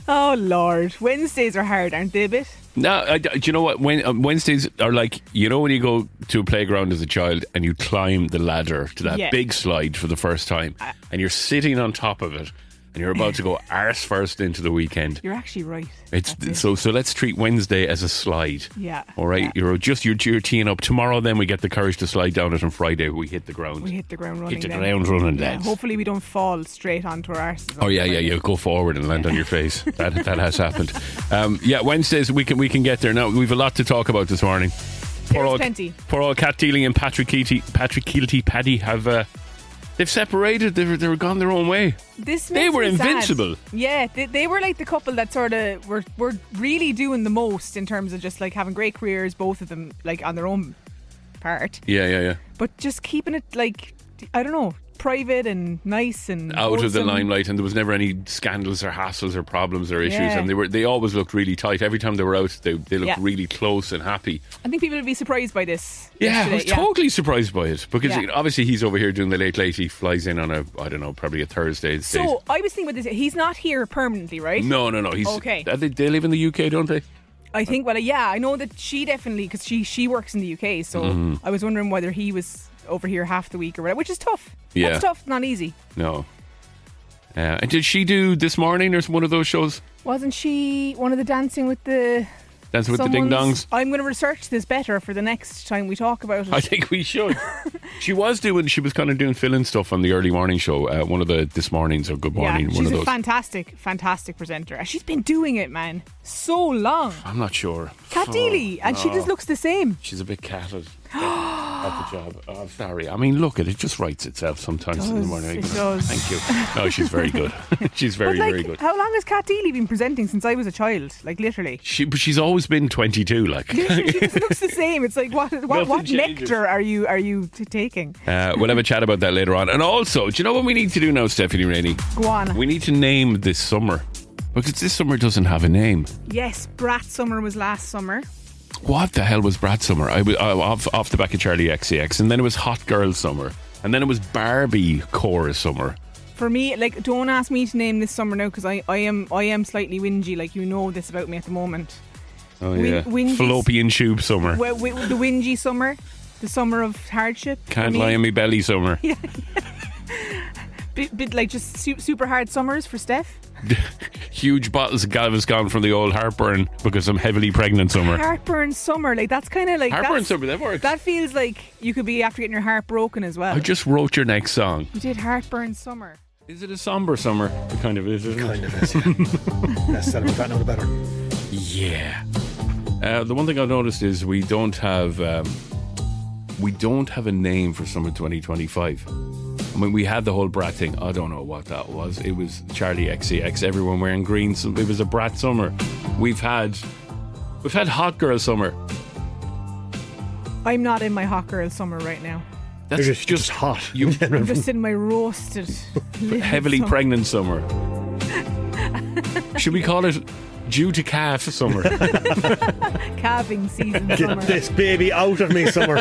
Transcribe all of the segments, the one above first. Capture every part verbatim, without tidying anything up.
Oh Lord, Wednesdays are hard, aren't they a bit? No, uh, do you know what? When, uh, Wednesdays are like, you know when you go to a playground as a child and you climb the ladder to that Yeah. big slide for the first time Uh, and you're sitting on top of it and you're about to go arse first into the weekend. You're actually right. It's That's it. so so let's treat Wednesday as a slide. Yeah. All right, Yeah. you're just you're, you're teeing up tomorrow. Then we get the courage to slide down it, on Friday we hit the ground. We hit the ground running. Hit the then. ground running, Yeah, lads. hopefully we don't fall straight onto our arses. Oh yeah, yeah, yeah. Go forward and land on your face. That that has happened. Um, yeah, Wednesdays we can we can get there. Now we've a lot to talk about this morning. Poor There's old, plenty. poor old Cat Dealing and Patrick Keelty, Patrick Keelty, Paddy have uh, they've separated. They've they were gone their own way. This They makes were me sad. invincible. Yeah, they, they were like the couple that sort of were were really doing the most in terms of just like having great careers, both of them, like on their own part, Yeah, yeah, yeah. but just keeping it like, I don't know, private and nice and Out of the wholesome. limelight, and there was never any scandals or hassles or problems or issues, Yeah. and they were they always looked really tight. Every time they were out, they they looked Yeah. really close and happy. I think people would be surprised by this. Yeah, I yesterday, was totally surprised by it because Yeah. you know, obviously he's over here doing the late late. He flies in on a I don't know, probably a Thursday. So I was thinking about this. He's not here permanently, right? no, no, no. He's Okay. uh, They, they live in the U K, don't they? I think. Well, yeah, I know that she definitely, because she she works in the U K. So Mm-hmm. I was wondering whether he was over here half the week or whatever, which is tough. Yeah. That's tough. Not easy. No. Uh, and did she do This Morning or one of those shows? Wasn't she one of the Dancing with the Dancing with the Ding someone's- Dongs? I'm going to research this better for the next time we talk about it. I think we should. She was doing. She was kind of doing fill-in stuff on the early morning show. Uh, one of the This Mornings or Good Morning. yeah, one she's of a those. fantastic, fantastic presenter. And she's been doing it, man, so long. I'm not sure. Cat Oh, Deely, and she no. just looks the same. She's a bit catted at, at the job. Oh, I'm sorry. I mean, look, it it just writes itself sometimes in the does, morning. it does. Thank you. No, she's very good. She's very, But like, very good. how long has Cat Deely been presenting since I was a child? Like literally. She, but she's always been twenty-two. Like, Literally, she just looks the same. It's like what what, Nothing what changes. nectar are you are you t- taking? uh, we'll have a chat about that later on. And also, do you know what we need to do now, Stephanie Rainey? Go on. We need to name this summer because this summer doesn't have a name. Yes, Brat Summer was last summer. What the hell was Brad Summer? I was uh, off off the back of Charlie X C X, and then it was Hot Girl Summer, and then it was Barbie Core Summer. For me, like, don't ask me to name this summer now because I, I am I am slightly whingy. Like, you know this about me at the moment. Oh Win- yeah, whingy- Fallopian Tube Summer. Wi- wi- the whingy summer, the summer of hardship. for Can't me. lie on me belly Summer. Bit, bit like just su- super hard summers for Steph. Huge bottles of Galveston from the old heartburn because I'm heavily pregnant Summer. Heartburn summer, like that's kind of like Heartburn that's- Summer, that works. That feels like you could be after getting your heart broken as well. I just wrote your next song. You did heartburn summer. Is it a somber summer? It kind of is, isn't it? Kind of is, yeah. Less said about that, no the better. Yeah. Uh, the one thing I've noticed is we don't have um, we don't have a name for summer twenty twenty-five. I mean, we had the whole brat thing. I don't know what that was. It was Charlie X C X. Everyone wearing green. So it was a brat summer. We've had we've had hot girl summer. I'm not in my hot girl summer right now. That's You're just, just hot. you I'm just in my roasted, heavily summer. pregnant summer. Should we call it due to calf summer? calving season Get summer. this baby out of me, Summer.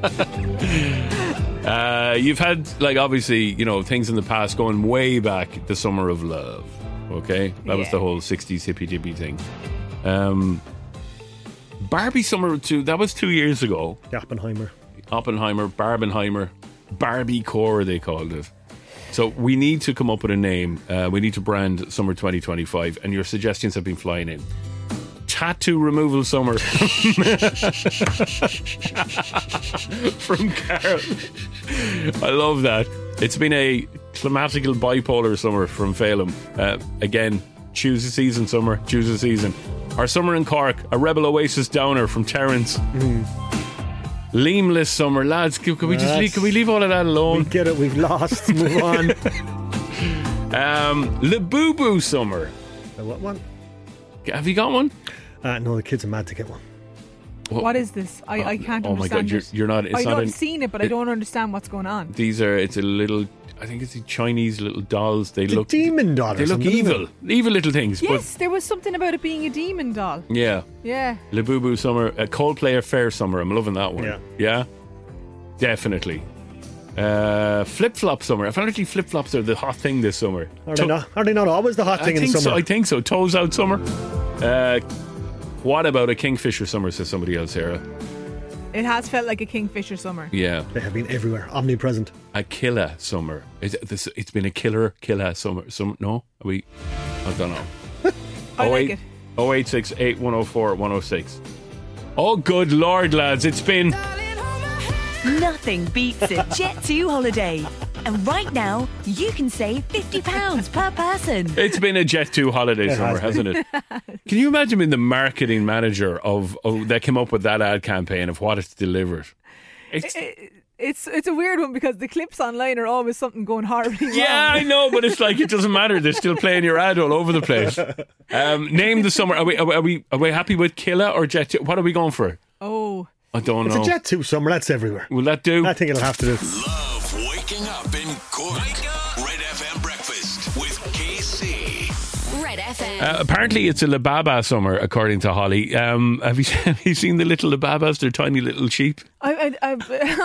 Uh, you've had, like, obviously, you know, things in the past going way back. The summer of love. Okay, that was Yeah. the whole sixties hippy dippy thing. Um, Barbie summer two. That was two years ago. Oppenheimer. Oppenheimer, Barbenheimer, Barbie Core, they called it. So we need to come up with a name. Uh, we need to brand summer twenty twenty-five, and your suggestions have been flying in. Tattoo removal summer from Carol. I love that. It's been a climatical bipolar summer from Phelan. Uh, again, choose a season, summer. Choose a season. Our summer in Cork, a rebel oasis downer from Terence. Mm. Leamless summer, lads. Can, can we just leave, can we leave all of that We alone? get it, we've lost. Move on. Um, Le Boo Boo summer. Uh, what one? Have you got one? Uh, no, the kids are mad to get one. What is this? I, I can't Oh my understand God, you're, it. you're not. It's I not know an, I've seen it, but I it- don't understand what's going on. These are. It's a little. I think it's the Chinese little dolls. They It's a look. demon doll or They look something, isn't evil. Evil little things. Yes, there was something about it being a demon doll. But yeah, Yeah. Le Boo Boo summer. A Coldplay Affair summer. I'm loving that one. Yeah. Yeah. Definitely. Uh, flip-flop summer. Apparently flip-flops are the hot thing this summer. Are To- they not? Are they not always the hot I thing in think the so. summer? I think so. Toes out summer. Uh, what about a kingfisher summer, says somebody else, Sarah? It has felt like a kingfisher summer. Yeah. They have been everywhere, omnipresent. A killer summer. It's, this, it's been a killer, killer summer. Some, no? Are we? I don't know. I like it. oh eight six eight one oh four one oh six. Oh, good Lord, lads. It's been... Nothing beats a Jet two holiday. And right now, you can save fifty pounds per person. It's been a Jet two holiday It summer, has been. hasn't it? Can you imagine being the marketing manager of, of that came up with that ad campaign of what it's delivered? It's, It- It's it's a weird one because the clips online are always something going horribly wrong. yeah, I know, but it's like it doesn't matter. They're still playing your ad all over the place. Um, name the summer. Are we, are we are we are we happy with Killa or Jet two? What are we going for? Oh, I don't It's know. a Jet two summer, that's everywhere. Will that do? I think it'll have to do. Love waking up in Cork. Red F M breakfast with K C. Red F M. Uh, apparently, it's a Lababa summer, according to Holly. Um, have you have you seen the little Lababas? They're tiny little sheep I, I,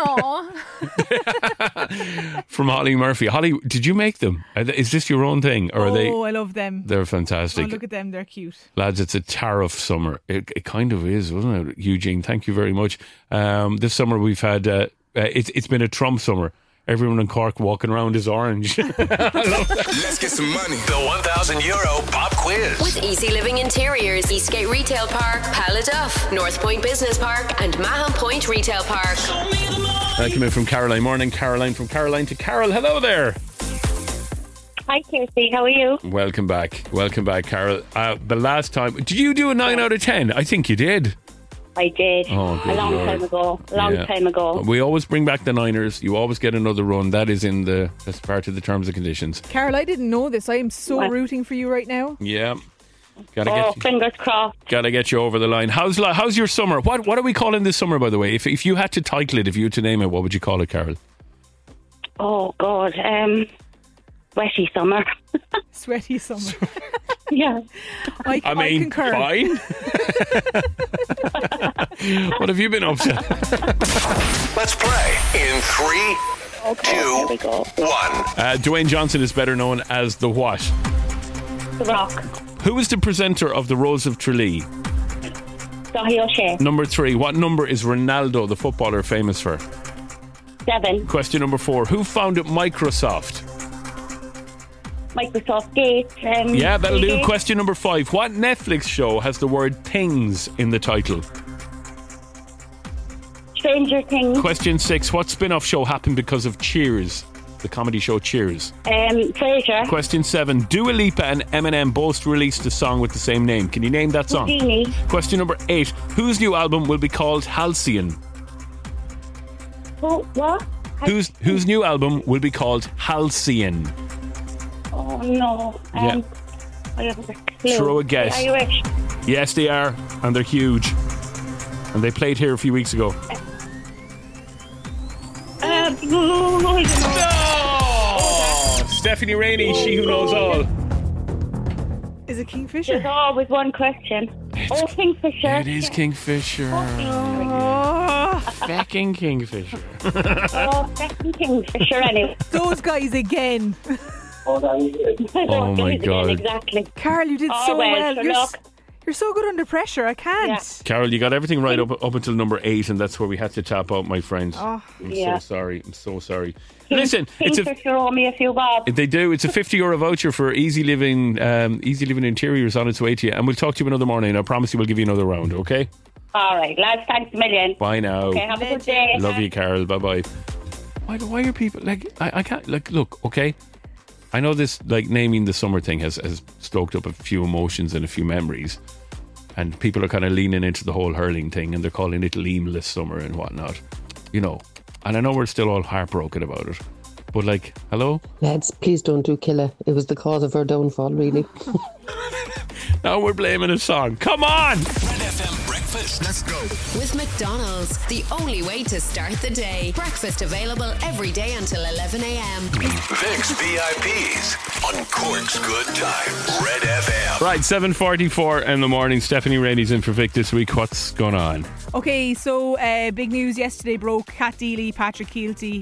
I, from Holly Murphy. Holly, did you make them? Are they- Is this your own thing, or are they? oh, I love them. They're Oh, fantastic. look at them, they're cute. Lads, it's a tariff summer. It, it kind of is, wasn't it, Eugene? Thank you very much. Um, this summer we've had, uh, uh, it's it's been a Trump summer. Everyone in Cork walking around is orange. Let's get some money. The one thousand euro pop quiz. With Easy Living Interiors, Eastgate Retail Park, Paladuff, North Point Business Park, and Mahon Point Retail Park. That came in from Caroline. Morning, Caroline. From Caroline to Carol. Hello there. Hi, Kirsty. How are you? Welcome back. Welcome back, Carol. Uh, the last time, did you do a nine out of ten? I think you did. I did. Oh, good a long Lord. time ago. A long Yeah. time ago. We always bring back the Niners. You always get another run. That is in the, that's part of the terms and conditions. Carol, I didn't know this. I am so What? rooting for you right now. Yeah. Gotta Oh, get fingers crossed. Gotta get you over the line. How's li- how's your summer? What what are we calling this summer, by the way? If if you had to title it, if you had to name it, what would you call it, Carol? Oh, God. Um, wetty summer. Sweaty summer. yeah. I, I mean, concur. fine. What have you been up to? Let's play in three, Okay, here we two, go. one. Uh, Dwayne Johnson is better known as the what? The Rock. Who is the presenter of the Rose of Tralee? Dahi O'Shea. Number three. What number is Ronaldo, the footballer, famous for? Seven. Question number four. Who founded Microsoft? Microsoft Gates. Um, Yeah, that'll do. Gates. Question number five. What Netflix show has the word things in the title? Stranger Things. Question six. What spin-off show happened because of Cheers? The comedy show Cheers. Um, Frasier. Question seven. Dua Lipa and Eminem both released a song with the same name. Can you name that song? Houdini. Question number eight. Whose new album will be called Halcyon? Who, what? Whose whose new album will be called Halcyon? Oh, no. Um, Yeah. I have a clue. Throw a guess. Irish. Yes, they are, and they're huge. And they played here a few weeks ago. Um, oh, I don't know. Oh, Stephanie Rainey, she who knows all. Is it There's Kingfisher? always one question. Oh, Kingfisher. It is Kingfisher. Oh, Fecking Kingfisher. Oh, second Kingfisher anyway. those guys again. Oh my God. Exactly. Carol, you did Oh, so well, well. sure, You're, s- look. you're so good under pressure. I can't. Carol, you got everything right up, up until number eight, and that's where we had to tap out, my friend. Oh. I'm Yeah. so sorry. I'm so sorry. Listen, it's a Kingfisher owe me a few bob. they do. It's a fifty euro voucher for Easy Living, um, Easy Living Interiors on its way to you, and we'll talk to you another morning. I promise you, we'll give you another round. Okay? All right, lads, thanks a million. Bye now. Okay, have a good day. Love you, Carol. Bye bye. Why, do- why are people like? I, I can't like. Look, okay. I know this like naming the summer thing has has stoked up a few emotions and a few memories, and people are kind of leaning into the whole hurling thing, and they're calling it Leamless Summer and whatnot. You know, and I know we're still all heartbroken about it, but like, hello. Lads, please don't do Killa. It was the cause of her downfall, really. Now we're blaming a song. Come on. Red F M breakfast. Let's go. With McDonald's, the only way to start the day. Breakfast available every day until eleven a.m. Vic's V I Ps on Cork's Good Times. Red F M. Right, seven forty-four in the morning. Stephanie Rainey's in for Vic this week. What's going on? Okay, so uh, big news yesterday broke. Kat Deely, Patrick Keelty,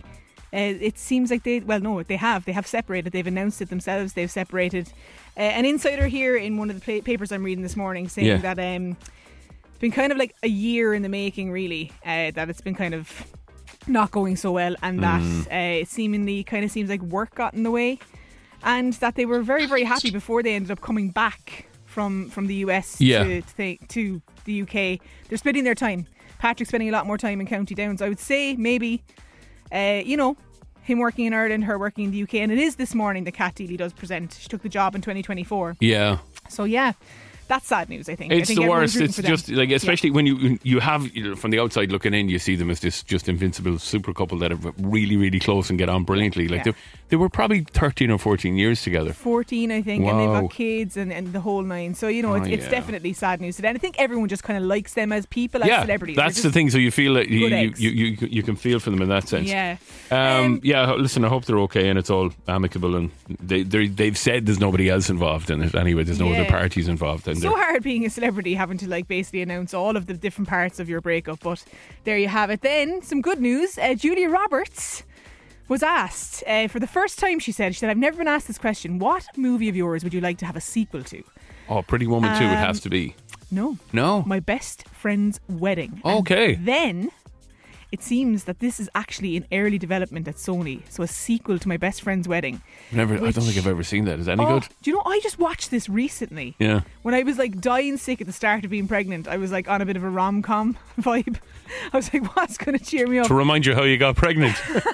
Uh, it seems like they, well, no, they have. They have separated. They've announced it themselves. They've separated. Uh, an insider here in one of the pla- papers I'm reading this morning saying Yeah. that um, it's been kind of like a year in the making, really, uh, that it's been kind of not going so well, and that Mm. uh, it seemingly kind of seems like work got in the way, and that they were very, very happy before they ended up coming back from, from the U S Yeah. to, to, the, to the U K. They're splitting their time. Patrick's spending a lot more time in County Down. So I would say maybe, uh, you know, him working in Ireland, her working in the U K. And it is this morning that Kat Deely does present. She took the job in twenty twenty-four. Yeah. So yeah, that's sad news, I think. I It's think the everyone's worst. rooting It's for them. just like, especially when you you have, you know, from the outside looking in, you see them as this just invincible super couple that are really, really close and get on brilliantly. Like Yeah. they, they were probably thirteen or fourteen years together. fourteen, I think, and they've Wow. got kids and, and the whole nine. So, you know, it's, Oh, it's yeah. definitely sad news today. And I think everyone just kind of likes them as people, as Yeah, celebrities. They're that's the just thing. So you feel like you good you, eggs. you, you, you can feel for them in that sense. Yeah. Um, Um, yeah, listen, I hope they're okay and it's all amicable, and they they're- they've said there's nobody else involved in it anyway. There's no Yeah. other parties involved. And So they're- hard being a celebrity, having to like basically announce all of the different parts of your breakup, but there you have it. Then some good news. Uh, Julia Roberts was asked uh, for the first time. She said, "She said I've never been asked this question. What movie of yours would you like to have a sequel to?" Oh, Pretty Woman two, it Um, has to be. No, No. My Best Friend's Wedding. And Okay. then it seems that this is actually in early development at Sony, so a sequel to My Best Friend's Wedding. Never. I which- don't think I've ever seen that. Is that any Oh, good? do you know, I just watched this recently. Yeah. When I was like dying sick at the start of being pregnant, I was like on a bit of a rom-com vibe. I was like, what's going to cheer me up? To remind you how you got pregnant.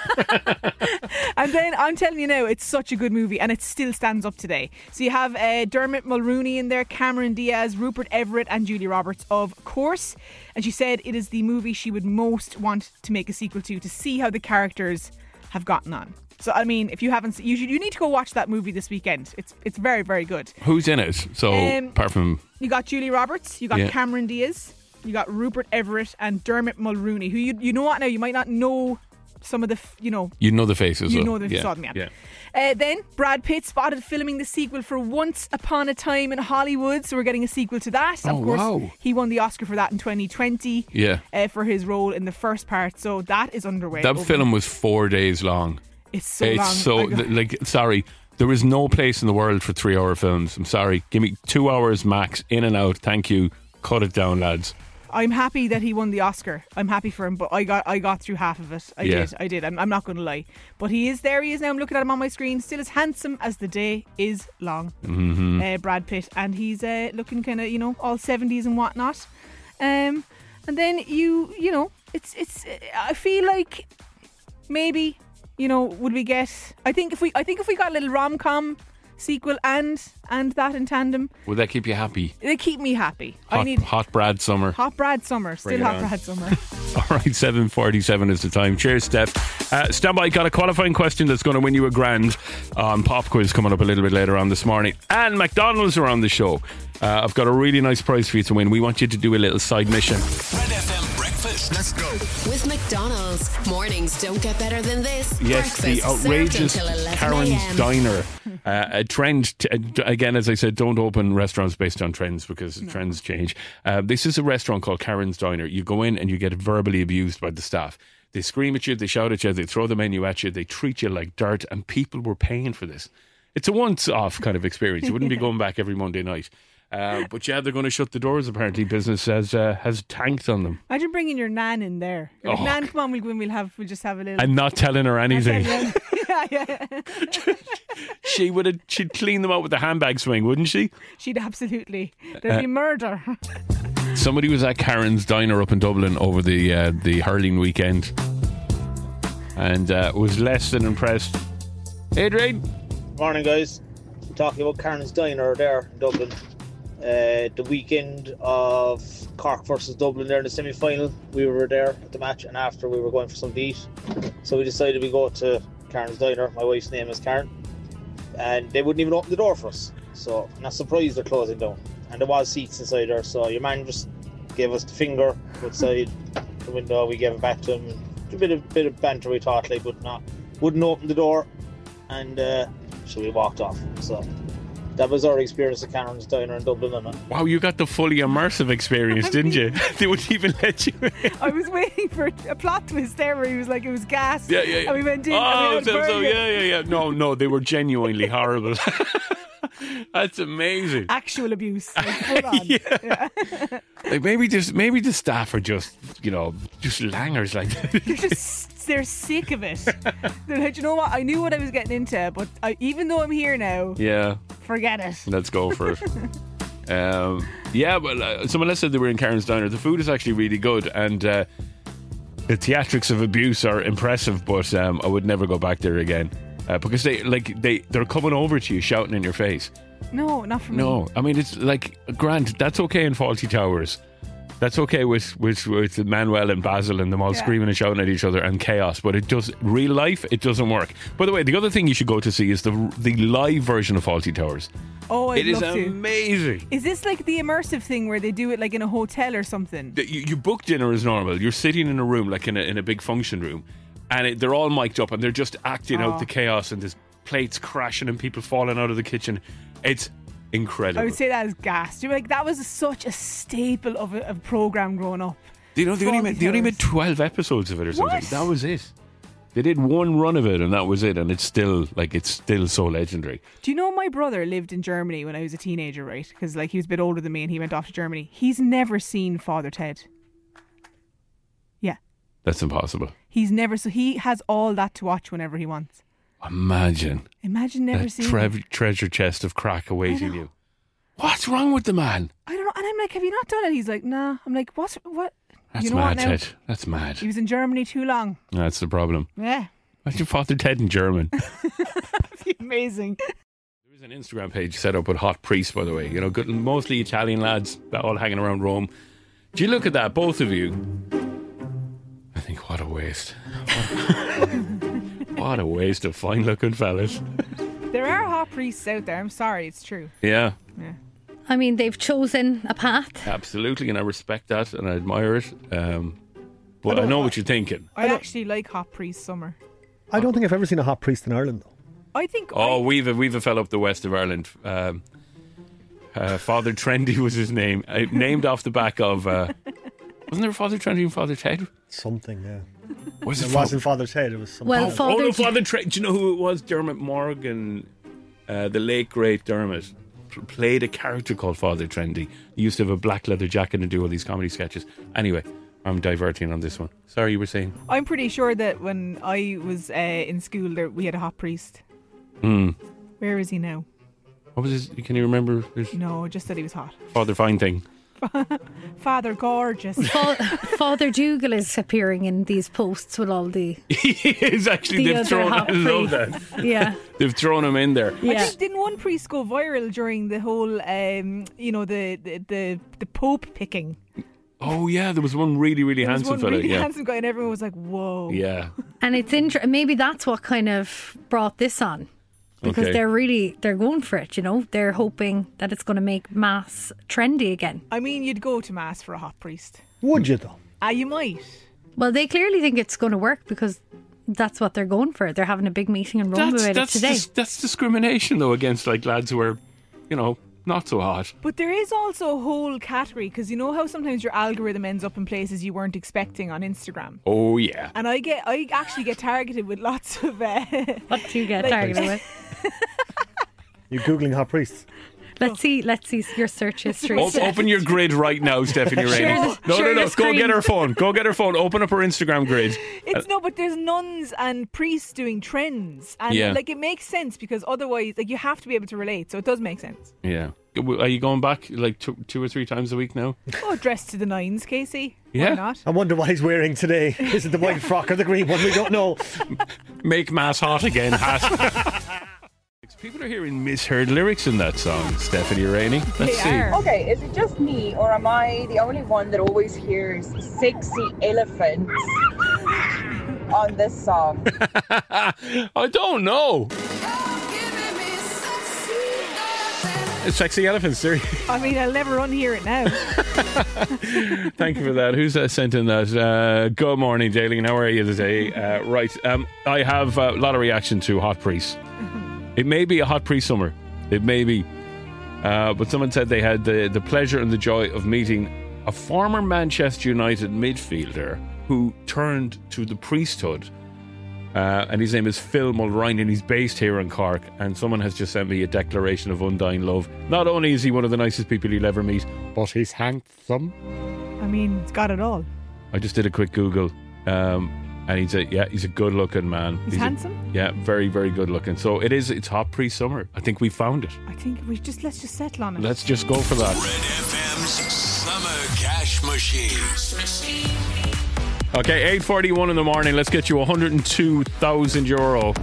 And then I'm telling you now, it's such a good movie and it still stands up today. So you have uh, Dermot Mulroney in there, Cameron Diaz, Rupert Everett and Julia Roberts, of course. And she said it is the movie she would most want to make a sequel to, to see how the characters have gotten on. So, I mean, if you haven't seen, you, should, you need to go watch that movie this weekend. It's it's very, very good. Who's in it? So Um, apart from You got Julia Roberts, you got Yeah. Cameron Diaz, you got Rupert Everett and Dermot Mulroney, who you, you know what now, you might not know some of the, f- you know, you know the faces. you though. know the yeah. saw them, yeah. yeah. Uh, then Brad Pitt spotted filming the sequel for Once Upon a Time in Hollywood, so we're getting a sequel to that. Oh, of course, wow. he won the Oscar for that in twenty twenty. Yeah. Uh, for his role in the first part, so that is underway. That over- film was four days long. it's so it's long. so I got- th- like sorry. There is no place in the world for three-hour films. I'm sorry. Give me two hours max, in and out. Thank you. Cut it down, lads. I'm happy that he won the Oscar. I'm happy for him, but I got I got through half of it. I Yeah. did. I did. I'm, I'm not going to lie. But he is there. He is now. I'm looking at him on my screen. Still as handsome as the day is long. Mm-hmm. Uh, Brad Pitt, and he's uh, looking kind of, you know, all seventies and whatnot. Um, and then you you know it's it's. I feel like maybe, you know, would we get? I think if we I think if we got a little rom com sequel and and that in tandem, Would that keep you happy? they keep me happy. Hot, I need hot Brad summer. hot Brad summer. Still Bring it hot on. Brad summer. All right, seven forty-seven is the time. Cheers, Steph. Uh, stand by. Got a qualifying question that's going to win you a grand on Pop Quiz coming up a little bit later on this morning. And McDonald's are on the show. Uh, I've got a really nice prize for you to win. We want you to do a little side mission. Red F M Breakfast. Let's go. With McDonald's, mornings don't get better than this. Yes, the Breakfast served outrageous until eleven Karen's a.m. Diner. Uh, a trend, t- again, as I said, don't open restaurants based on trends because trends change. Uh, this is a restaurant called Karen's Diner. You go in and you get verbally abused by the staff. They scream at you, they shout at you, they throw the menu at you, they treat you like dirt, and people were paying for this. It's a once-off kind of experience. You wouldn't be going back every Monday night. Uh, but yeah, they're going to shut the doors. Apparently, business has uh, has tanked on them, Imagine bringing your nan in there. You're like, Oh, nan, come on, we'll go in. We'll have. We'll just have a little. and not telling her anything. yeah, yeah. She would have. She'd clean them out with the handbag swing, wouldn't she? She'd absolutely. There'd Uh, be murder. Somebody was at Karen's Diner up in Dublin over the uh, the hurling weekend, and uh, was less than impressed. Adrian, Morning, guys. Talking about Karen's Diner there in Dublin. Uh, the weekend of Cork versus Dublin there in the semi-final, we were there at the match, and after we were going for some to eat. So we decided we go to Karen's Diner. My wife's name is Karen, and they wouldn't even open the door for us. So I'm not surprised they're closing down. And there was seats inside there, so your man just gave us the finger outside the window. We gave it back to him. And a bit of bit of banter we thought, like, but not wouldn't open the door, and uh, so we walked off. So that was our experience at Cameron's Diner in Dublin. And Wow, you got the fully immersive experience, didn't you? They wouldn't even let you in. I was waiting for a plot twist there where he was like, it was gas. Yeah, yeah, yeah. And we went in. Oh, and we had so, so, burger. yeah, yeah, yeah. No, no, they were genuinely horrible. That's amazing. Actual abuse. Like, full on. Yeah. Yeah. Like maybe just maybe the staff are just, you know, just langers like that. They're just, they're sick of it. They're like, you know what? I knew what I was getting into, but I, even though I'm here now, Yeah, forget it. let's go for it. um, yeah, well, uh, someone else said they were in Karen's Diner. The food is actually really good, and uh, the theatrics of abuse are impressive, but um, I would never go back there again. Uh, because they like they they're coming over to you shouting in your face. No, not for me. No, I mean it's like Grant. That's okay in Fawlty Towers. That's okay with with with Manuel and Basil and them all Yeah. screaming and shouting at each other and chaos. But it does real life. It doesn't work. By the way, the other thing you should go to see is the the live version of Fawlty Towers. Oh, I'd It is love to. amazing. Is this like the immersive thing where they do it like in a hotel or something? The- You, you book dinner as normal. You're sitting in a room like in a in a big function room, and it, they're all mic'd up and they're just acting Oh. out the chaos and there's plates crashing and people falling out of the kitchen. It's incredible. I would say that is gas. You know, like that was such a staple of a, of a program growing up. Do you know they only Fawlty made they only Towers. made twelve episodes of it or something? What? That was it. They did one run of it and that was it, and it's still like it's still so legendary. Do you know my brother lived in Germany when I was a teenager, right? Because like he was a bit older than me and he went off to Germany. He's never seen Father Ted. Yeah, That's impossible. he's never. So he has all that to watch whenever he wants. Imagine Imagine never that seeing. tre- it. treasure chest of crack awaiting know. you. What's wrong with the man? I don't know, and I'm like, have you not done it? He's like, nah. I'm like, what's what? That's you know mad, what now? Ted. That's mad. He was in Germany too long. That's the problem. Yeah, Imagine Father Ted in German. amazing. There's an Instagram page set up with hot priests, by the way. You know, good, mostly Italian lads, all hanging around Rome. Do you look at that, both of you? I think, what a waste. What a waste of fine-looking fellas. There are hot priests out there. I'm sorry, it's true. Yeah, Yeah. I mean, they've chosen a path. absolutely, and I respect that and I admire it. Um, but I know what you're thinking. I actually like hot priest summer. I don't think I've ever seen a hot priest in Ireland, though. I think. Oh, I, we've a, we've a fella up the west of Ireland. Um, uh, Father Trendy was his name, uh, named off the back of. Uh, wasn't there a Father Trendy and Father Ted? Something, yeah. Was It Fa- wasn't Father Ted, it was something. Well, Oh, Father oh no, J- Father Trendy. Do you know who it was? Dermot Morgan, uh, the late great Dermot, p- played a character called Father Trendy. He used to have a black leather jacket and do all these comedy sketches. Anyway, I'm diverting on this one. Sorry, you were saying. I'm pretty sure that when I was uh, in school, there we had a hot priest. Hmm. Where is he now? What was his? Can you remember his No, just that he was hot. Father Fine thing? Father Gorgeous. Fa- Father Dougal is appearing in these posts with all the. He is actually. The They've other thrown. hot I love priest. that. Yeah. They've thrown him in there. I Yeah. think didn't one priest go viral during the whole, um, you know, the the the, the Pope picking? Oh yeah, there was one really, really There was handsome one fella. really yeah, handsome guy, and everyone was like, "Whoa!" yeah. And it's inter- maybe that's what kind of brought this on. Because Okay. they're really, they're going for it, you know. They're hoping that it's going to make mass trendy again. I mean, you'd go to mass for a hot priest. Would you, though? Ah, you might. Well, they clearly think it's going to work because that's what they're going for. They're having a big meeting in Rome That's about that's it today. dis- that's discrimination though against like lads who are, you know, not so hot. But there is also a whole category, because you know how sometimes your algorithm ends up in places you weren't expecting on Instagram. Oh yeah. And I get, I actually get targeted with lots of. Uh, What do you get Like- targeted with? You're Googling hot priests. Let's see, let's see your search history. O- open your grid right now, Stephanie Rainey. Share the- No, share no, no. your Go screen. get her phone. Go get her phone. Open up her Instagram grid. It's no, but there's nuns and priests doing trends, and Yeah. like it makes sense because otherwise, like you have to be able to relate. So it does make sense. Yeah. Are you going back like two, two or three times a week now? Oh, dressed to the nines, Casey. Yeah. Why not? I wonder what he's wearing today. Is it the white frock or the green one? We don't know. Make mass hot again. Hat. People are hearing misheard lyrics in that song, Stephanie Rainey. Let's They see. are. Okay, is it just me, or am I the only one that always hears sexy elephants on this song? I don't know. Sexy elephants, there. I mean, I'll never unhear it now. Thank you for that. Who's uh, sent in that? Uh, good morning, Daleen. How are you today? Uh, right. Um, I have a lot of reaction to Hot Priest. It may be a Hot Priest summer. It may be. Uh, but someone said they had the, the pleasure and the joy of meeting a former Manchester United midfielder who turned to the priesthood. Uh, and his name is Phil Mulrine, and he's based here in Cork. And someone has just sent me a declaration of undying love. Not only is he one of the nicest people you'll ever meet, but he's handsome. I mean, he's got it all. I just did a quick Google, um, and he's a yeah, he's a good-looking man. He's, he's handsome. A, yeah, very, very good-looking. So it is. It's hot pre-summer. I think we found it. I think we just let's just settle on it. Let's just go for that. Red F M's Summer Cash Machine. Okay, eight forty-one in the morning. Let's get you one hundred two thousand euro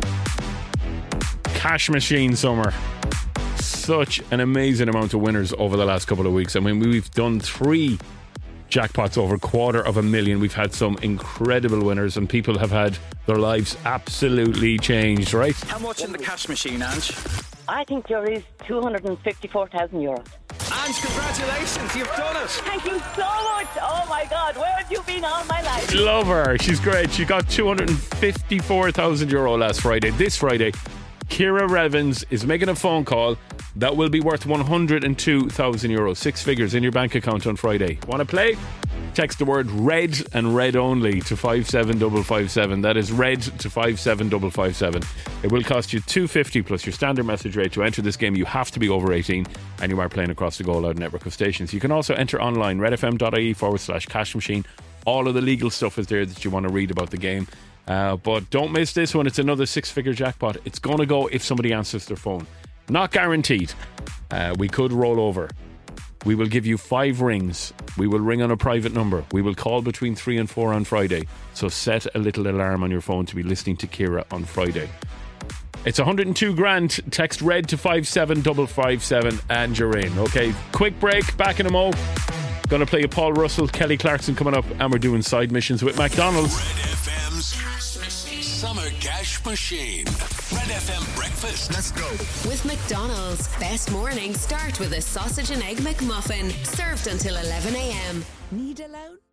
cash machine summer. Such an amazing amount of winners over the last couple of weeks. I mean, we've done three jackpots over a quarter of a million. We've had some incredible winners, and people have had their lives absolutely changed, right? How much in the cash machine, Ange? I think there is two hundred fifty-four thousand euros. Ange, congratulations, you've done it. Thank you so much. Oh my God, where have you been all my life? Love her. She's great. She got two hundred fifty-four thousand euro last Friday. This Friday, Ciara Revens is making a phone call that will be worth one hundred two thousand euros. Six figures in your bank account on Friday. Want to play? Text the word red and red only to five seven five five seven. That is red to five seven five five seven. It will cost you two hundred fifty plus your standard message rate. To enter this game, you have to be over eighteen and you are playing across the Go Loud network of stations. You can also enter online, redfm.ie forward slash cash machine. All of the legal stuff is there that you want to read about the game. Uh, but don't miss this one. It's another six-figure jackpot. It's going to go if somebody answers their phone. Not guaranteed. Uh, we could roll over. We will give you five rings. We will ring on a private number. We will call between three and four on Friday. So set a little alarm on your phone to be listening to Ciara on Friday. It's one hundred two grand. Text red to five seven five five seven and you're in. Okay, quick break. Back in a mo. Gonna play a Paul Russell, Kelly Clarkson coming up, and we're doing side missions with McDonald's. Red F M's Summer Cash Machine. Red F M Breakfast. Let's go. With McDonald's, best mornings start with a sausage and egg McMuffin, served until eleven a.m. Need a loan?